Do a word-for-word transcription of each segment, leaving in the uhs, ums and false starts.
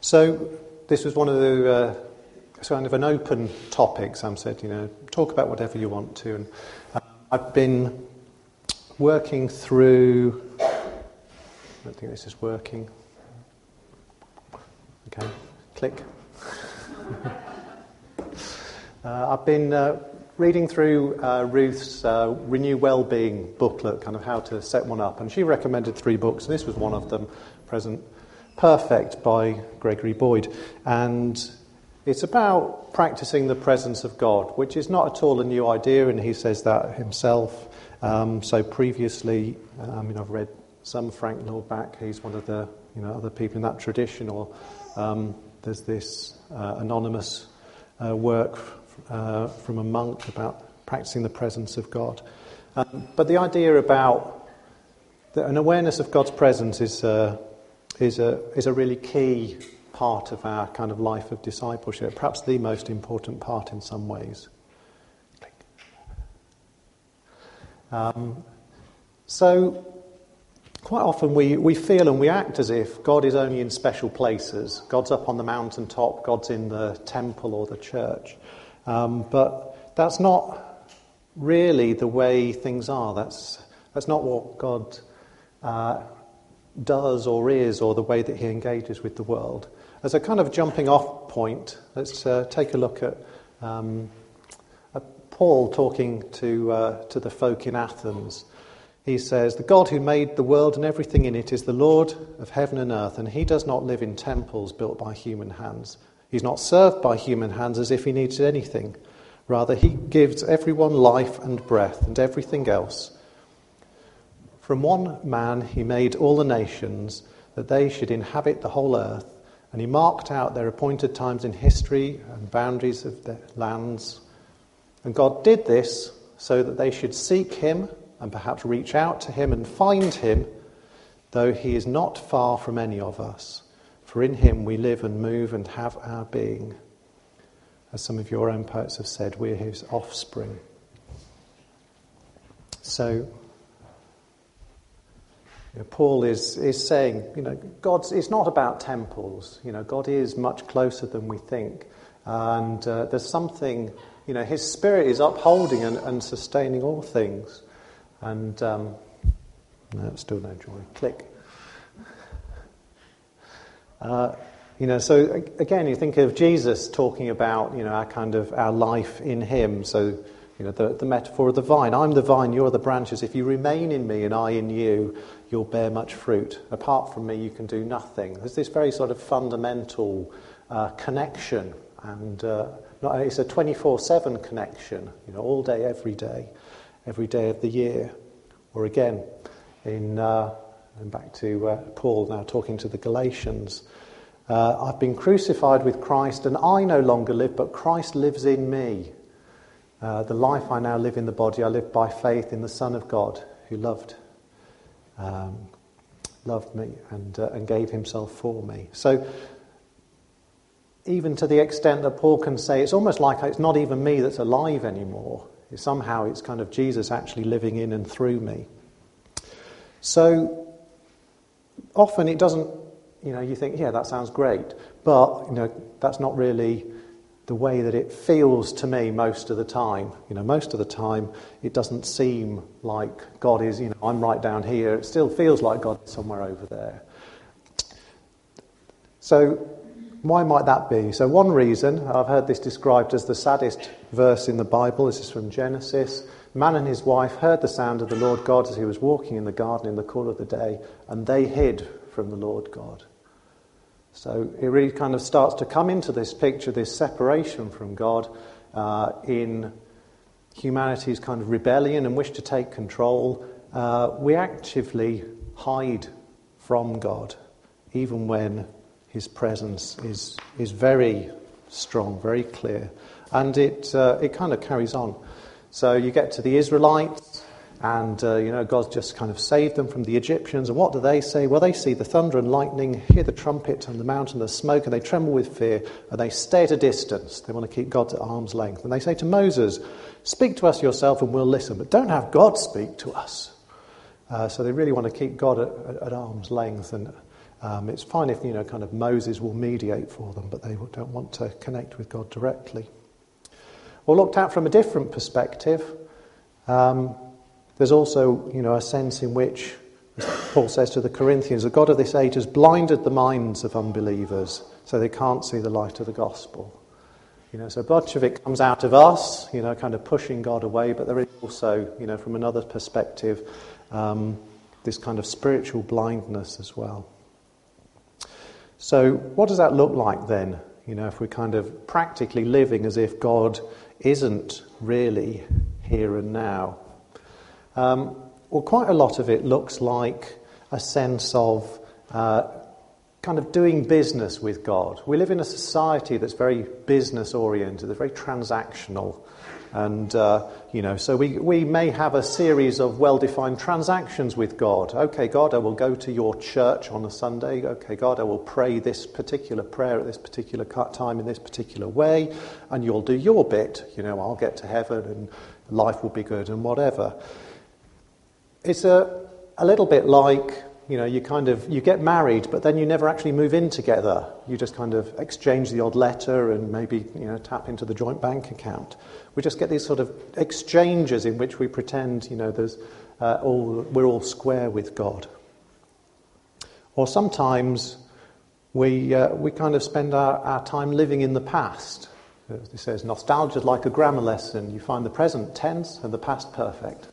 So this was one of the uh, kind of an open topic. Sam said, you know, talk about whatever you want to. And uh, I've been working through. I don't think this is working. Okay, click. uh, I've been uh, reading through uh, Ruth's uh, Renew Wellbeing booklet, kind of how to set one up, and she recommended three books, and this was one of them, Present Perfect by Gregory Boyd, and it's about practicing the presence of God, which is not at all a new idea, and he says that himself. Um, so previously, uh, I mean, I've read some Frank Nordbach. He's one of the you know other people in that tradition. Or um, there's this uh, anonymous uh, work uh, from a monk about practicing the presence of God. Um, but the idea about the, an awareness of God's presence is uh, is a is a really key part of our kind of life of discipleship. Perhaps the most important part in some ways. Um, so. Quite often we, we feel and we act as if God is only in special places. God's up on the mountaintop, God's in the temple or the church. Um, but that's not really the way things are. That's that's not what God uh, does or is, or the way that he engages with the world. As a kind of jumping off point, let's uh, take a look at, um, at Paul talking to uh, to the folk in Athens. He says, "The God who made the world and everything in it is the Lord of heaven and earth, and he does not live in temples built by human hands. He's not served by human hands as if he needed anything. Rather, he gives everyone life and breath and everything else. From one man he made all the nations, that they should inhabit the whole earth, and he marked out their appointed times in history and boundaries of their lands. And God did this so that they should seek him, and perhaps reach out to him and find him, though he is not far from any of us. For in him we live and move and have our being." As some of your own poets have said, we're his offspring. So, you know, Paul is, is saying, you know, God's, it's not about temples. You know, God is much closer than we think. And uh, there's something, you know, his spirit is upholding and, and sustaining all things. And, um, no, still no joy. Click. Uh, you know, so again, you think of Jesus talking about, you know, our kind of, our life in him. So, you know, the, the metaphor of the vine. I'm the vine, you're the branches. If you remain in me and I in you, you'll bear much fruit. Apart from me, you can do nothing. There's this very sort of fundamental uh, connection. And uh, not, it's a twenty-four seven connection, you know, all day, every day. Every day of the year. Or again, in uh, and back to uh, Paul now talking to the Galatians. Uh, I've been crucified with Christ, and I no longer live, but Christ lives in me. Uh, the life I now live in the body, I live by faith in the Son of God, who loved um, loved me and uh, and gave himself for me. So, even to the extent that Paul can say, it's almost like it's not even me that's alive anymore. Somehow it's kind of Jesus actually living in and through me. So often it doesn't, you know, you think, yeah, that sounds great. But, you know, that's not really the way that it feels to me most of the time. You know, most of the time it doesn't seem like God is, you know, I'm right down here. It still feels like God is somewhere over there. So why might that be? So one reason, I've heard this described as the saddest verse in the Bible. This is from Genesis. Man and his wife heard the sound of the Lord God as he was walking in the garden in the cool of the day, and they hid from the Lord God. So it really kind of starts to come into this picture, this separation from God uh, in humanity's kind of rebellion and wish to take control. Uh, we actively hide from God, even when his presence is is very strong, very clear. And it uh, it kind of carries on. So you get to the Israelites, and uh, you know God's just kind of saved them from the Egyptians. And what do they say? Well, they see the thunder and lightning, hear the trumpet and the mountain, the smoke, and they tremble with fear, and they stay at a distance. They want to keep God at arm's length. And they say to Moses, "Speak to us yourself and we'll listen, but don't have God speak to us." Uh, so they really want to keep God at, at, at arm's length. And Um, it's fine if, you know, kind of Moses will mediate for them, but they don't want to connect with God directly. Or looked at from a different perspective, um, there's also, you know, a sense in which, as Paul says to the Corinthians, the God of this age has blinded the minds of unbelievers so they can't see the light of the gospel. You know, so much of it comes out of us, you know, kind of pushing God away, but there is also, you know, from another perspective, um, this kind of spiritual blindness as well. So what does that look like then? You know, if we're kind of practically living as if God isn't really here and now. Um, well, quite a lot of it looks like a sense of uh, kind of doing business with God. We live in a society that's very business oriented, that's very transactional. And, uh, you know, so we, we may have a series of well-defined transactions with God. Okay, God, I will go to your church on a Sunday. Okay, God, I will pray this particular prayer at this particular time in this particular way. And you'll do your bit. You know, I'll get to heaven and life will be good and whatever. It's a, a little bit like, you know, you kind of, you get married, but then you never actually move in together. You just kind of exchange the odd letter and maybe, you know, tap into the joint bank account. We just get these sort of exchanges in which we pretend, you know, there's uh, all we're all square with God. Or sometimes we uh, we kind of spend our, our time living in the past. As it says, nostalgia is like a grammar lesson. You find the present tense and the past perfect.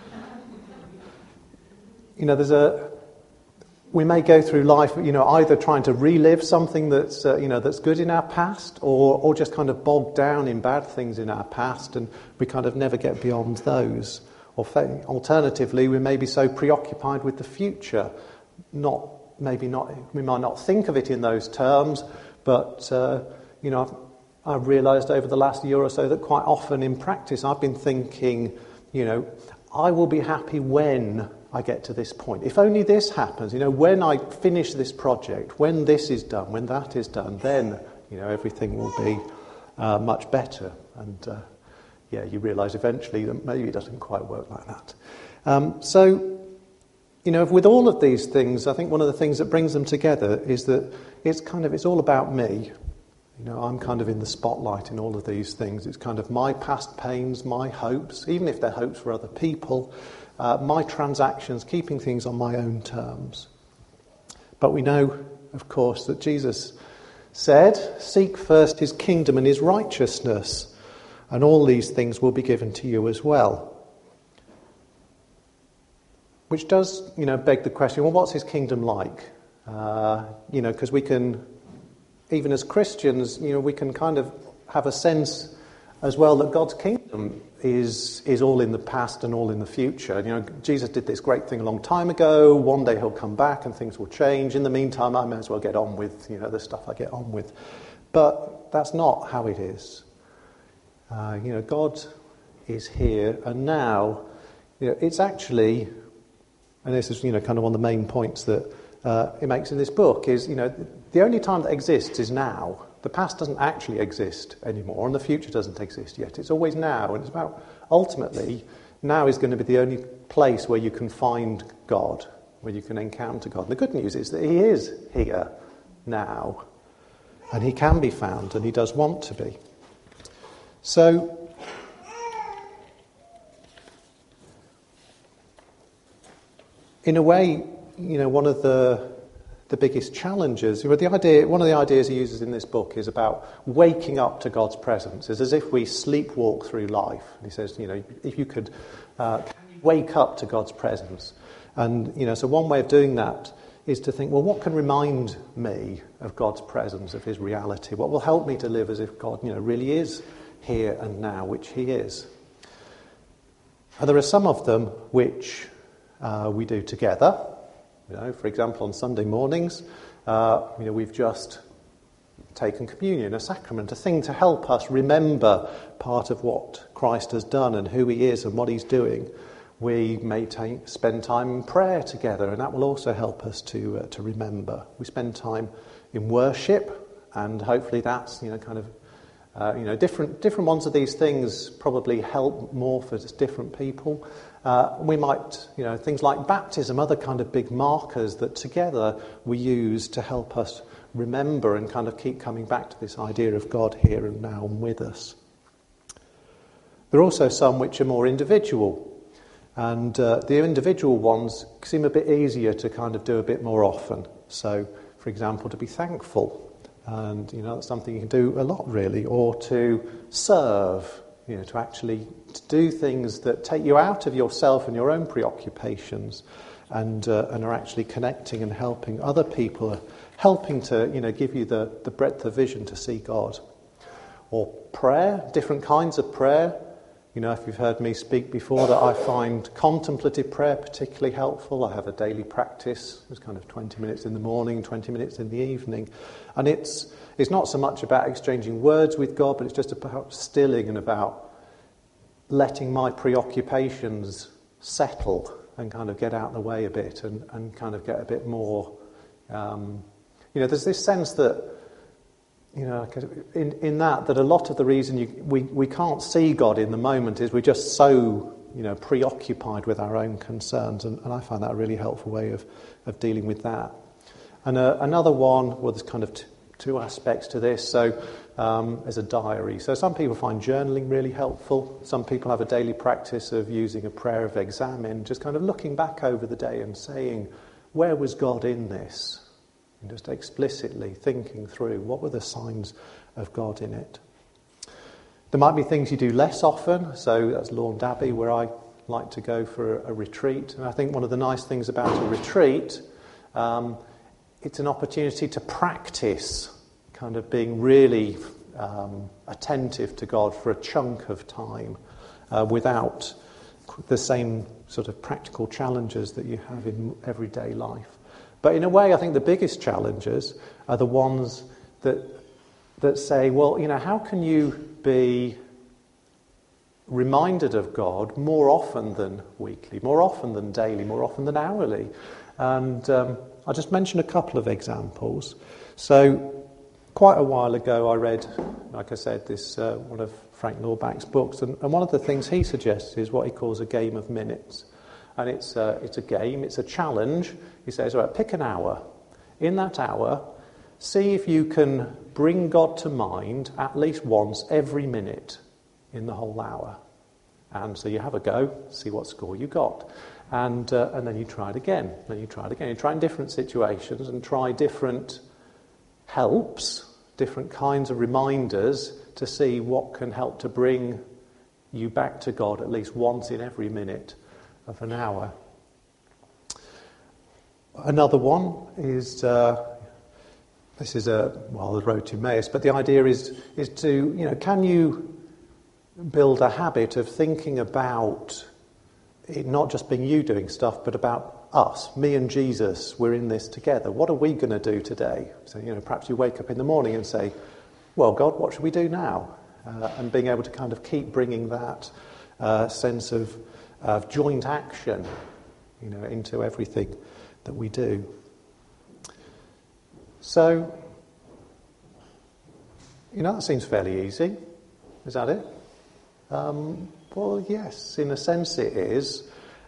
You know, there's a we may go through life, you know, either trying to relive something that's, uh, you know, that's good in our past, or, or just kind of bogged down in bad things in our past, and we kind of never get beyond those. Or fa- alternatively, we may be so preoccupied with the future, not maybe not, we might not think of it in those terms, but uh, you know, I've, I've realised over the last year or so that quite often in practice, I've been thinking, you know, I will be happy when I get to this point. If only this happens, you know, when I finish this project, when this is done, when that is done, then, you know, everything will be uh, much better. And, uh, yeah, you realise eventually that maybe it doesn't quite work like that. Um, so, you know, with all of these things, I think one of the things that brings them together is that it's kind of, it's all about me. You know, I'm kind of in the spotlight in all of these things. It's kind of my past pains, my hopes, even if they're hopes for other people, Uh, my transactions, keeping things on my own terms. But we know, of course, that Jesus said, seek first his kingdom and his righteousness, and all these things will be given to you as well. Which does, you know, beg the question, well, what's his kingdom like? Uh, you know, because we can, even as Christians, you know, we can kind of have a sense as well that God's kingdom is is all in the past and all in the future. You know, Jesus did this great thing a long time ago. One day he'll come back and things will change. In the meantime, I may as well get on with, you know, the stuff I get on with. But that's not how it is. Uh, you know, God is here and now. You know, it's actually, and this is, you know, kind of one of the main points that uh, it makes in this book is, you know, the only time that exists is now. The past doesn't actually exist anymore, and the future doesn't exist yet. It's always now, and it's about, ultimately, now is going to be the only place where you can find God, where you can encounter God. And the good news is that he is here now, and he can be found, and he does want to be. So, in a way, you know, one of the the biggest challenges. The idea, one of the ideas he uses in this book is about waking up to God's presence. It's as if we sleepwalk through life. And he says, you know, if you could uh, wake up to God's presence. And, you know, so one way of doing that is to think, well, what can remind me of God's presence, of his reality? What will help me to live as if God, you know, really is here and now, which he is? And there are some of them which uh, we do together. You know, for example, on Sunday mornings, uh, you know, we've just taken communion, a sacrament, a thing to help us remember part of what Christ has done and who he is and what he's doing. We may take, spend time in prayer together, and that will also help us to uh, to remember. We spend time in worship, and hopefully that's, you know, kind of Uh, you know, different different ones of these things probably help more for different people. Uh, we might, you know, things like baptism, other kind of big markers that together we use to help us remember and kind of keep coming back to this idea of God here and now and with us. There are also some which are more individual, and uh, the individual ones seem a bit easier to kind of do a bit more often. So, for example, to be thankful. And, you know, that's something you can do a lot, really. Or to serve, you know, to actually to do things that take you out of yourself and your own preoccupations and uh, and are actually connecting and helping other people, helping to, you know, give you the, the breadth of vision to see God. Or prayer, different kinds of prayer. You know, if you've heard me speak before, that I find contemplative prayer particularly helpful. I have a daily practice. It's kind of twenty minutes in the morning, twenty minutes in the evening. And it's it's not so much about exchanging words with God, but it's just about stilling and about letting my preoccupations settle and kind of get out of the way a bit and, and kind of get a bit more... Um, you know, there's this sense that, you know, in, in that, that a lot of the reason you, we, we can't see God in the moment is we're just so, you know, preoccupied with our own concerns. And, and I find that a really helpful way of, of dealing with that. And uh, another one, well, there's kind of t- two aspects to this. So um, there's a diary. So some people find journaling really helpful. Some people have a daily practice of using a prayer of examine, just kind of looking back over the day and saying, where was God in this? And just explicitly thinking through what were the signs of God in it. There might be things you do less often, so that's Lawn Abbey, where I like to go for a, a retreat. And I think one of the nice things about a retreat, um, it's an opportunity to practice kind of being really um, attentive to God for a chunk of time uh, without the same sort of practical challenges that you have in everyday life. But in a way, I think the biggest challenges are the ones that that say, well, you know, how can you be reminded of God more often than weekly, more often than daily, more often than hourly? And um, I'll just mention a couple of examples. So quite a while ago, I read, like I said, this uh, one of Frank Laubach's books, and, and one of the things he suggests is what he calls a game of minutes. And it's a, it's a game, it's a challenge. He says, all right, pick an hour. In that hour, see if you can bring God to mind at least once every minute in the whole hour. And so you have a go, see what score you got. And uh, and then you try it again. Then you try it again. You try in different situations and try different helps, different kinds of reminders to see what can help to bring you back to God at least once in every minute of an hour. Another one is, uh, this is a, well, the road to Emmaus, but the idea is is to, you know, can you build a habit of thinking about it not just being you doing stuff, but about us, me and Jesus, we're in this together. What are we going to do today? So, you know, perhaps you wake up in the morning and say, well, God, what should we do now? Uh, and being able to kind of keep bringing that uh, sense of, of joint action, you know, into everything that we do. So, you know, that seems fairly easy. Is that it? Um, well, yes, in a sense it is.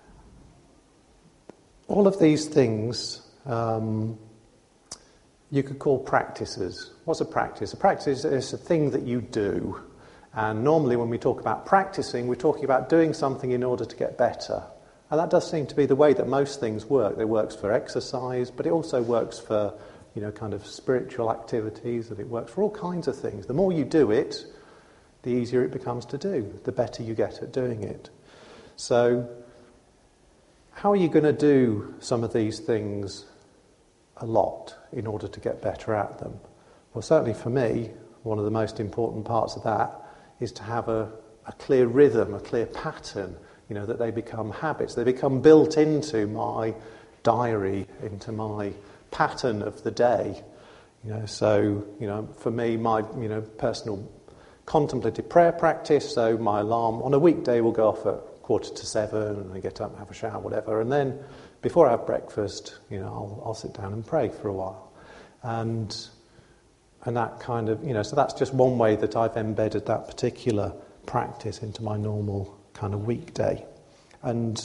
All of these things um, you could call practices. What's a practice? A practice is a thing that you do. And normally when we talk about practicing, we're talking about doing something in order to get better. And that does seem to be the way that most things work. It works for exercise, but it also works for, you know, kind of spiritual activities, and it works for all kinds of things. The more you do it, the easier it becomes to do, the better you get at doing it. So, how are you going to do some of these things a lot in order to get better at them? Well, certainly for me, one of the most important parts of that is to have a, a clear rhythm, a clear pattern, you know, that they become habits. They become built into my diary, into my pattern of the day. You know, so, you know, for me, my, you know, personal contemplative prayer practice, so my alarm on a weekday will go off at quarter to seven, and I get up and have a shower, whatever, and then before I have breakfast, you know, I'll, I'll sit down and pray for a while. And and that kind of, you know, so that's just one way that I've embedded that particular practice into my normal kind of weekday. And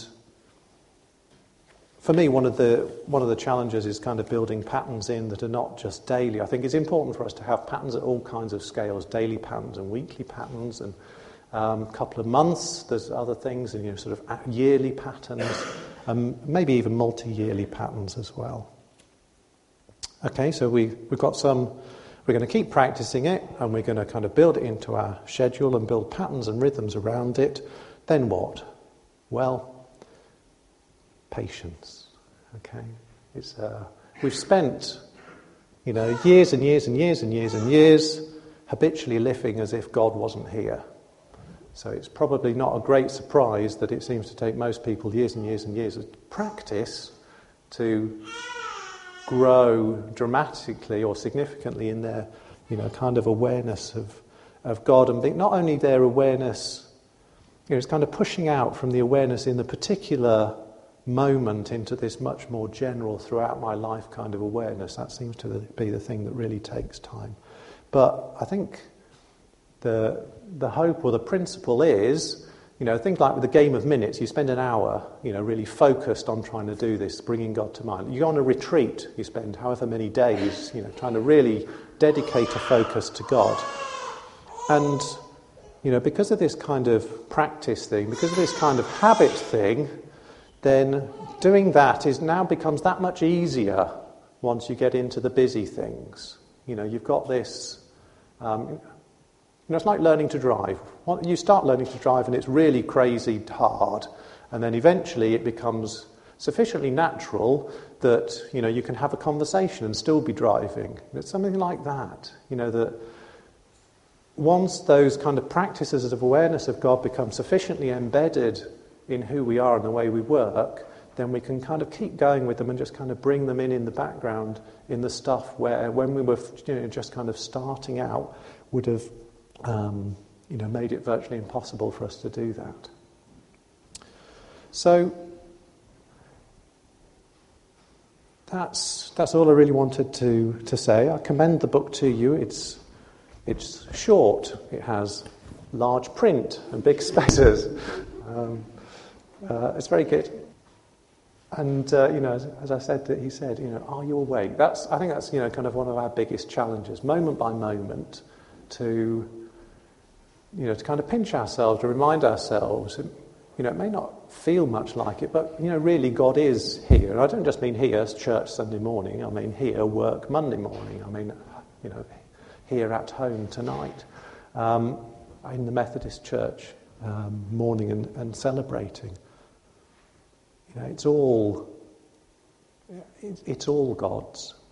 for me, one of the one of the challenges is kind of building patterns in that are not just daily. I think it's important for us to have patterns at all kinds of scales, daily patterns and weekly patterns, and um, a couple of months. There's other things, and you know, sort of yearly patterns, um, maybe even multi-yearly patterns as well. Okay, so we we've got some. We're going to keep practicing it, and we're going to kind of build it into our schedule and build patterns and rhythms around it. Then what? Well, patience. Okay, it's uh, we've spent, you know, years and years and years and years and years habitually living as if God wasn't here. So it's probably not a great surprise that it seems to take most people years and years and years of practice to grow dramatically or significantly in their, you know, kind of awareness of, of God, and being, not only their awareness, you know, it's kind of pushing out from the awareness in the particular moment into this much more general throughout my life kind of awareness. That seems to be the thing that really takes time. But I think the the hope or the principle is, you know, think like with the game of minutes, you spend an hour, you know, really focused on trying to do this, bringing God to mind. You go on a retreat, you spend however many days, you know, trying to really dedicate a focus to God. And, you know, because of this kind of practice thing, because of this kind of habit thing, then doing that is now becomes that much easier once you get into the busy things. You know, you've got this... Um, You know, it's like learning to drive. You start learning to drive and it's really crazy hard, and then eventually it becomes sufficiently natural that, you know, you can have a conversation and still be driving. It's something like that. You know, that once those kind of practices of awareness of God become sufficiently embedded in who we are and the way we work, then we can kind of keep going with them and just kind of bring them in in the background in the stuff where, when we were, you know, just kind of starting out, would have Um, you know, made it virtually impossible for us to do that. So that's that's all I really wanted to to say. I commend the book to you. It's it's short. It has large print and big spaces. Um, uh, it's very good. And uh, you know, as, as I said, that he said, you know, are you awake? That's I think that's you know kind of one of our biggest challenges, moment by moment, to you know, to kind of pinch ourselves, to remind ourselves, you know, it may not feel much like it, but, you know, really God is here. And I don't just mean here, church Sunday morning. I mean here, work Monday morning. I mean, you know, here at home tonight. Um, in the Methodist Church, um, mourning and, and celebrating. You know, it's all, it, it's all God's.